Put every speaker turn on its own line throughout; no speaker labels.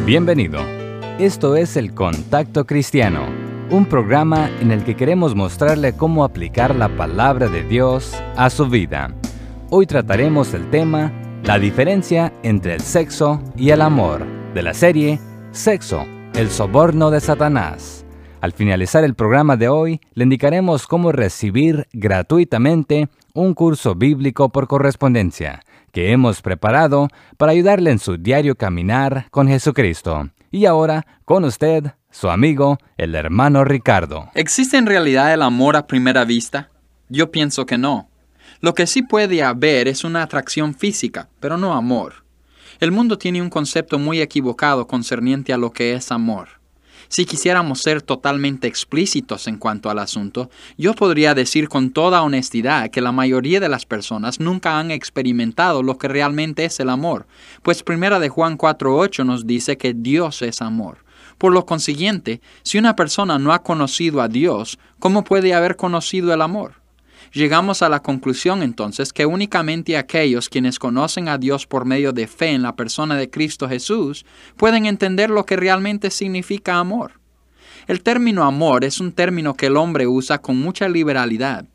Bienvenido. Esto es El Contacto Cristiano, un programa en el que queremos mostrarle cómo aplicar la palabra de Dios a su vida. Hoy trataremos el tema La diferencia entre el sexo y el amor, de la serie Sexo, el soborno de Satanás. Al finalizar el programa de hoy, le indicaremos cómo recibir gratuitamente un curso bíblico por correspondencia que hemos preparado para ayudarle en su diario caminar con Jesucristo. Y ahora, con usted, su amigo, el hermano Ricardo.
¿Existe en realidad el amor a primera vista? Yo pienso que no. Lo que sí puede haber es una atracción física, pero no amor. El mundo tiene un concepto muy equivocado concerniente a lo que es amor. Si quisiéramos ser totalmente explícitos en cuanto al asunto, yo podría decir con toda honestidad que la mayoría de las personas nunca han experimentado lo que realmente es el amor, pues 1 de Juan 4:8 nos dice que Dios es amor. Por lo consiguiente, si una persona no ha conocido a Dios, ¿cómo puede haber conocido el amor? Llegamos a la conclusión entonces que únicamente aquellos quienes conocen a Dios por medio de fe en la persona de Cristo Jesús pueden entender lo que realmente significa amor. El término amor es un término que el hombre usa con mucha liberalidad.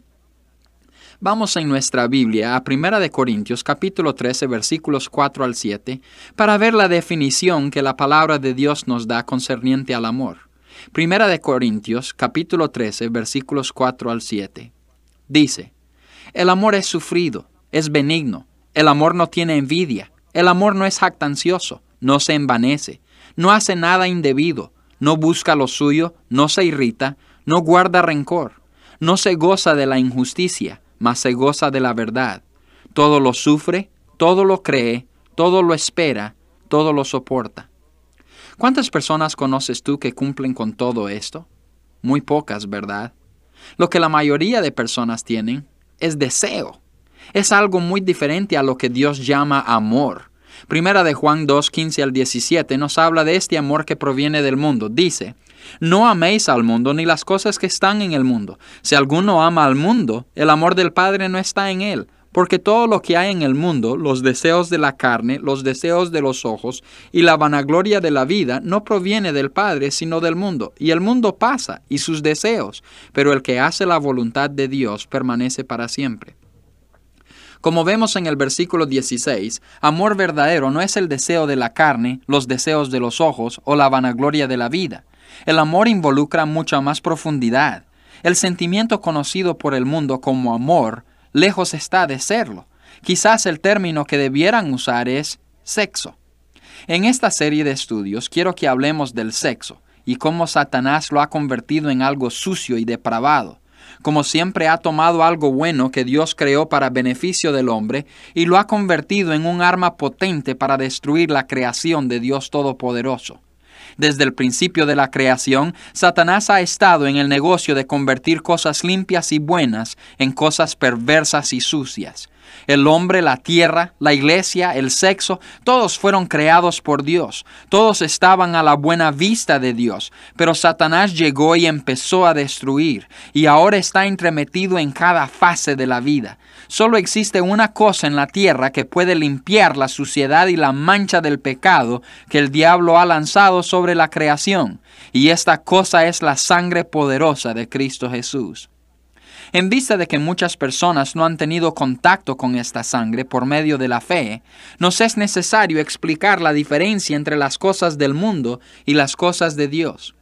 Vamos en nuestra Biblia a 1 Corintios capítulo 13 versículos 4 al 7 para ver la definición que la palabra de Dios nos da concerniente al amor. 1 Corintios capítulo 13 versículos 4 al 7. Dice, el amor es sufrido, es benigno, el amor no tiene envidia, el amor no es jactancioso, no se envanece, no hace nada indebido, no busca lo suyo, no se irrita, no guarda rencor, no se goza de la injusticia, mas se goza de la verdad. Todo lo sufre, todo lo cree, todo lo espera, todo lo soporta. ¿Cuántas personas conoces tú que cumplen con todo esto? Muy pocas, ¿verdad? Lo que la mayoría de personas tienen es deseo. Es algo muy diferente a lo que Dios llama amor. 1 de Juan 2, 15 al 17 nos habla de este amor que proviene del mundo. Dice, no améis al mundo ni las cosas que están en el mundo. Si alguno ama al mundo, el amor del Padre no está en él. Porque todo lo que hay en el mundo, los deseos de la carne, los deseos de los ojos y la vanagloria de la vida, no proviene del Padre, sino del mundo. Y el mundo pasa, y sus deseos, pero el que hace la voluntad de Dios permanece para siempre. Como vemos en el versículo 16, amor verdadero no es el deseo de la carne, los deseos de los ojos o la vanagloria de la vida. El amor involucra mucha más profundidad. El sentimiento conocido por el mundo como amor lejos está de serlo. Quizás el término que debieran usar es sexo. En esta serie de estudios quiero que hablemos del sexo y cómo Satanás lo ha convertido en algo sucio y depravado. Como siempre ha tomado algo bueno que Dios creó para beneficio del hombre y lo ha convertido en un arma potente para destruir la creación de Dios Todopoderoso. Desde el principio de la creación, Satanás ha estado en el negocio de convertir cosas limpias y buenas en cosas perversas y sucias. El hombre, la tierra, la iglesia, el sexo, todos fueron creados por Dios. Todos estaban a la buena vista de Dios. Pero Satanás llegó y empezó a destruir, y ahora está entremetido en cada fase de la vida. Solo existe una cosa en la tierra que puede limpiar la suciedad y la mancha del pecado que el diablo ha lanzado sobre la creación, y esta cosa es la sangre poderosa de Cristo Jesús. En vista de que muchas personas no han tenido contacto con esta sangre por medio de la fe, nos es necesario explicar la diferencia entre las cosas del mundo y las cosas de Dios.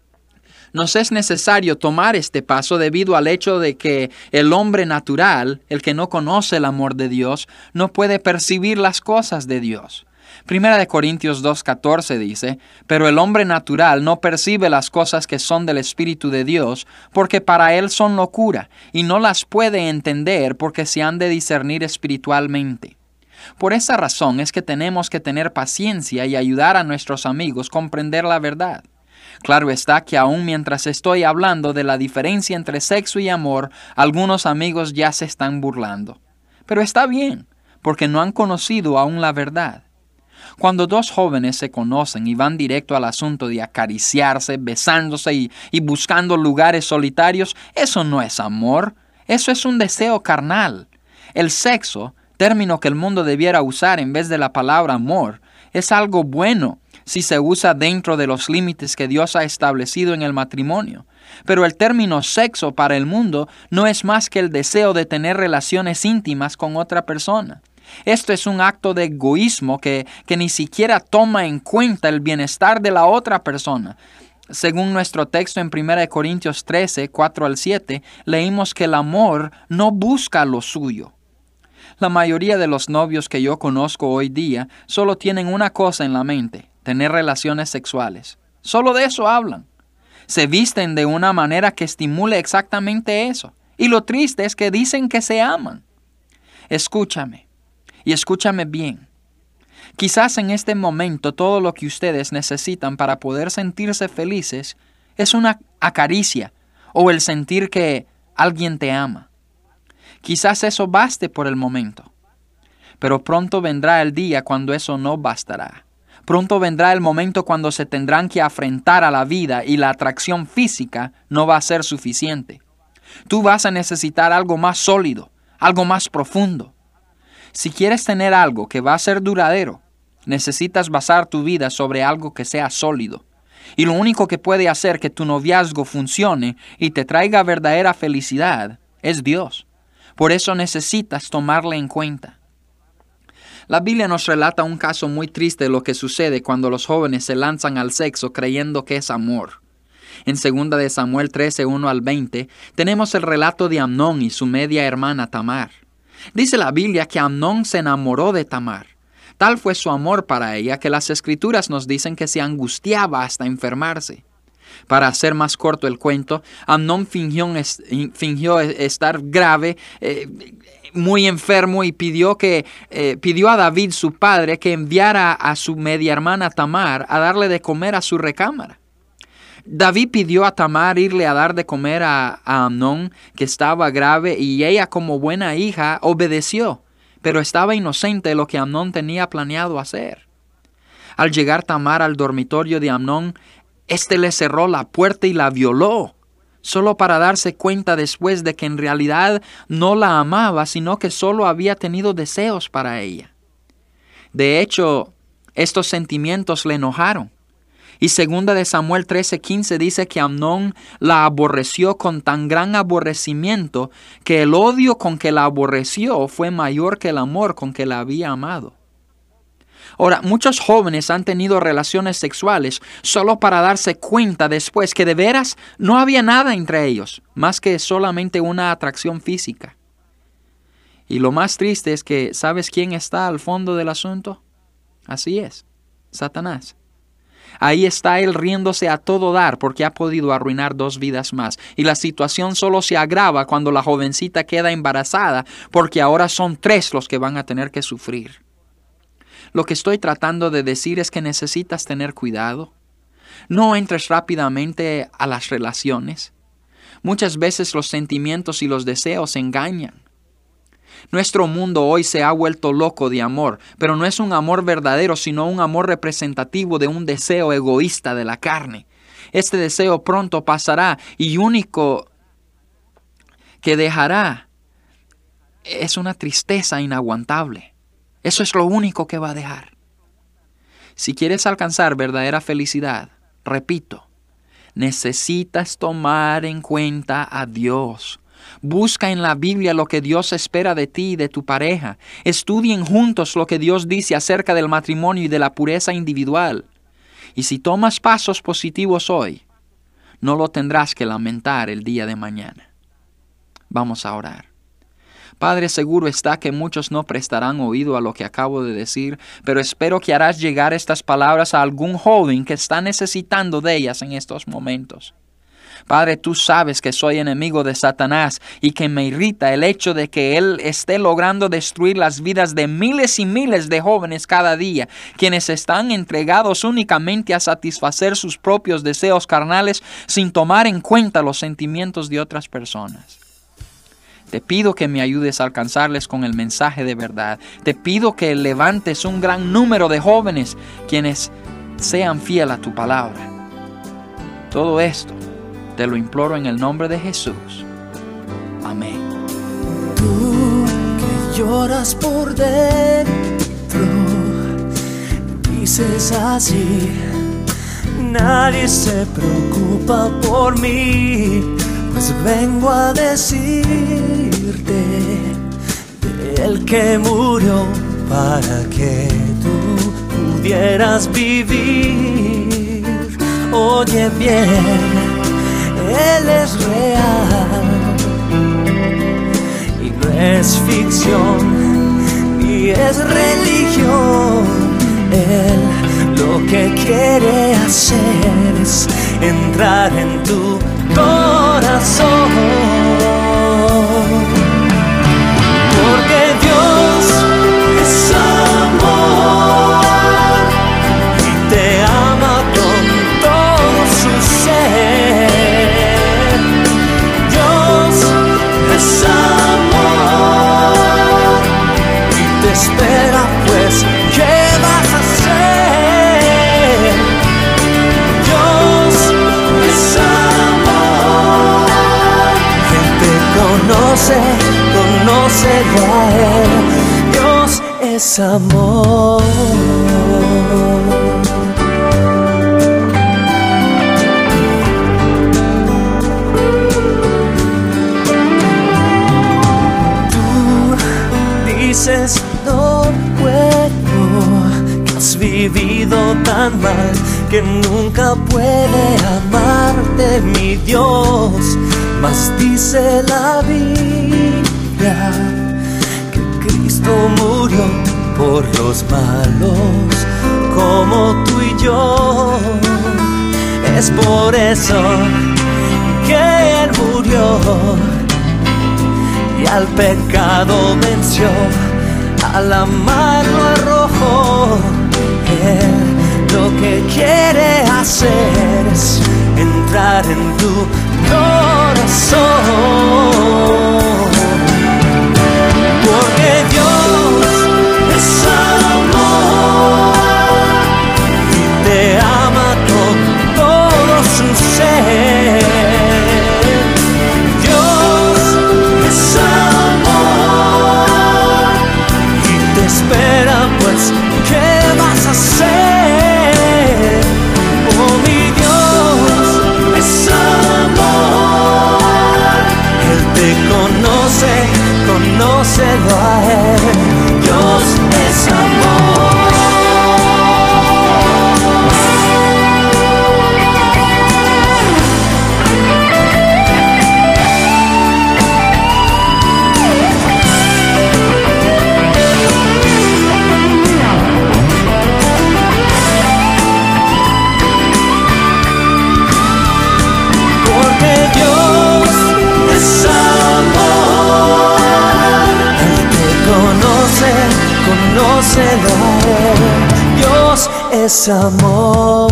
Nos es necesario tomar este paso debido al hecho de que el hombre natural, el que no conoce el amor de Dios, no puede percibir las cosas de Dios. 1 Corintios 2:14 dice, pero el hombre natural no percibe las cosas que son del Espíritu de Dios, porque para él son locura, y no las puede entender porque se han de discernir espiritualmente. Por esa razón es que tenemos que tener paciencia y ayudar a nuestros amigos a comprender la verdad. Claro está que aún mientras estoy hablando de la diferencia entre sexo y amor, algunos amigos ya se están burlando. Pero está bien, porque no han conocido aún la verdad. Cuando dos jóvenes se conocen y van directo al asunto de acariciarse, besándose y buscando lugares solitarios, eso no es amor, eso es un deseo carnal. El sexo, término que el mundo debiera usar en vez de la palabra amor, es algo bueno, si se usa dentro de los límites que Dios ha establecido en el matrimonio. Pero el término sexo para el mundo no es más que el deseo de tener relaciones íntimas con otra persona. Esto es un acto de egoísmo que ni siquiera toma en cuenta el bienestar de la otra persona. Según nuestro texto en 1 Corintios 13, 4 al 7, leímos que el amor no busca lo suyo. La mayoría de los novios que yo conozco hoy día solo tienen una cosa en la mente: tener relaciones sexuales. Solo de eso hablan. Se visten de una manera que estimule exactamente eso. Y lo triste es que dicen que se aman. Escúchame, y escúchame bien. Quizás en este momento todo lo que ustedes necesitan para poder sentirse felices es una acaricia o el sentir que alguien te ama. Quizás eso baste por el momento, pero pronto vendrá el día cuando eso no bastará. Pronto vendrá el momento cuando se tendrán que afrontar a la vida y la atracción física no va a ser suficiente. Tú vas a necesitar algo más sólido, algo más profundo. Si quieres tener algo que va a ser duradero, necesitas basar tu vida sobre algo que sea sólido. Y lo único que puede hacer que tu noviazgo funcione y te traiga verdadera felicidad es Dios. Por eso necesitas tomarle en cuenta. La Biblia nos relata un caso muy triste de lo que sucede cuando los jóvenes se lanzan al sexo creyendo que es amor. En 2 de Samuel 13, 1 al 20, tenemos el relato de Amnón y su media hermana Tamar. Dice la Biblia que Amnón se enamoró de Tamar. Tal fue su amor para ella que las Escrituras nos dicen que se angustiaba hasta enfermarse. Para hacer más corto el cuento, Amnón fingió estar grave, muy enfermo, y pidió a David, su padre, que enviara a su media hermana Tamar a darle de comer a su recámara. David pidió a Tamar irle a dar de comer a Amnón, que estaba grave, y ella, como buena hija, obedeció, pero estaba inocente de lo que Amnón tenía planeado hacer. Al llegar Tamar al dormitorio de Amnón, éste le cerró la puerta y la violó, solo para darse cuenta después de que en realidad no la amaba, sino que solo había tenido deseos para ella. De hecho, estos sentimientos le enojaron. Y 2 de Samuel 13:15 dice que Amnón la aborreció con tan gran aborrecimiento que el odio con que la aborreció fue mayor que el amor con que la había amado. Ahora, muchos jóvenes han tenido relaciones sexuales solo para darse cuenta después que de veras no había nada entre ellos, más que solamente una atracción física. Y lo más triste es que, ¿sabes quién está al fondo del asunto? Así es, Satanás. Ahí está él riéndose a todo dar porque ha podido arruinar 2 vidas más. Y la situación solo se agrava cuando la jovencita queda embarazada, porque ahora son 3 los que van a tener que sufrir. Lo que estoy tratando de decir es que necesitas tener cuidado. No entres rápidamente a las relaciones. Muchas veces los sentimientos y los deseos engañan. Nuestro mundo hoy se ha vuelto loco de amor, pero no es un amor verdadero, sino un amor representativo de un deseo egoísta de la carne. Este deseo pronto pasará y único que dejará es una tristeza inaguantable. Eso es lo único que va a dejar. Si quieres alcanzar verdadera felicidad, repito, necesitas tomar en cuenta a Dios. Busca en la Biblia lo que Dios espera de ti y de tu pareja. Estudien juntos lo que Dios dice acerca del matrimonio y de la pureza individual. Y si tomas pasos positivos hoy, no lo tendrás que lamentar el día de mañana. Vamos a orar. Padre, seguro está que muchos no prestarán oído a lo que acabo de decir, pero espero que harás llegar estas palabras a algún joven que está necesitando de ellas en estos momentos. Padre, tú sabes que soy enemigo de Satanás y que me irrita el hecho de que él esté logrando destruir las vidas de miles y miles de jóvenes cada día, quienes están entregados únicamente a satisfacer sus propios deseos carnales sin tomar en cuenta los sentimientos de otras personas. Te pido que me ayudes a alcanzarles con el mensaje de verdad. Te pido que levantes un gran número de jóvenes quienes sean fieles a tu palabra. Todo esto te lo imploro en el nombre de Jesús. Amén.
Tú que lloras por dentro, dices así, nadie se preocupa por mí, pues vengo a decirte del que murió para que tú pudieras vivir. Oye bien, Él es real y no es ficción ni es religión. Él lo que quiere hacer es entrar en tu corazón, porque Dios es amor y te ama con todo su ser. Dios es amor y te espera, pues ¿qué vas a hacer? Dios es amor, Él te conoce, conócelo a Él. Dios es amor. Dices no puedo, que has vivido tan mal que nunca puede amarte mi Dios. Mas dice la Biblia que Cristo murió por los malos como tú y yo. Es por eso que Él murió y al pecado venció, al amarlo arrojó. Él lo que quiere hacer es entrar en tu corazón, porque Dios es amor y te ama con todo su ser. Espera, pues, ¿qué vas a hacer? Oh, mi Dios es amor. Él te conoce, conócelo a Él. Dios es amor. Conócelo a Él. Dios es amor.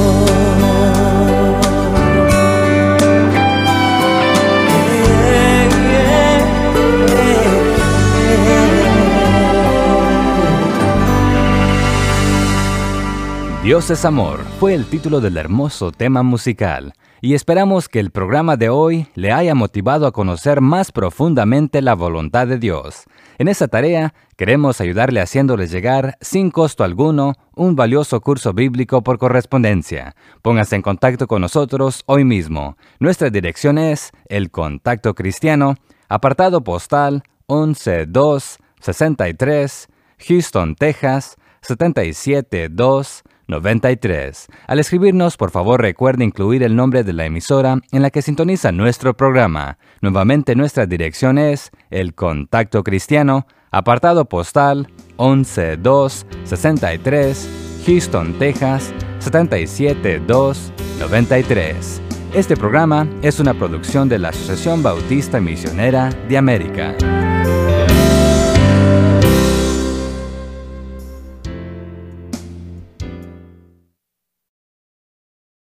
Dios es amor fue el título del hermoso tema musical, y esperamos que el programa de hoy le haya motivado a conocer más profundamente la voluntad de Dios. En esta tarea queremos ayudarle haciéndole llegar, sin costo alguno, un valioso curso bíblico por correspondencia. Póngase en contacto con nosotros hoy mismo. Nuestra dirección es El Contacto Cristiano, apartado postal 11263, Houston, Texas 77293. Al escribirnos, por favor, recuerde incluir el nombre de la emisora en la que sintoniza nuestro programa. Nuevamente, nuestra dirección es El Contacto Cristiano, apartado postal 11263, Houston, Texas 77293. Este programa es una producción de la Asociación Bautista Misionera de América.